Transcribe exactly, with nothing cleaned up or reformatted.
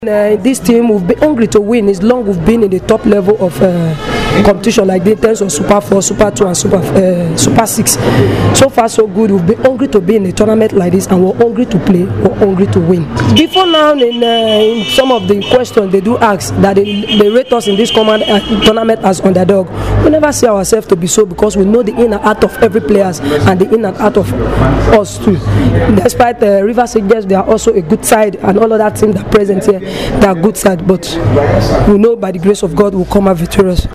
Uh, this team will be hungry to win. It's long we've been in the top level of uh, competition like this in terms of Super four, Super two and Super uh, Super six. So far so good. We've been hungry to be in a tournament like this and we're hungry to play, we're hungry to win. Before now in, uh, in some of the questions they do ask that they, they rate us in this command, uh, tournament as underdog. We never see ourselves to be so because we know the in and out of every players and the in and out of us too. Despite uh, Rivers Angels, they are also a good side and all of that team that present here, they are good side, but we know by the grace of God we'll come out victorious.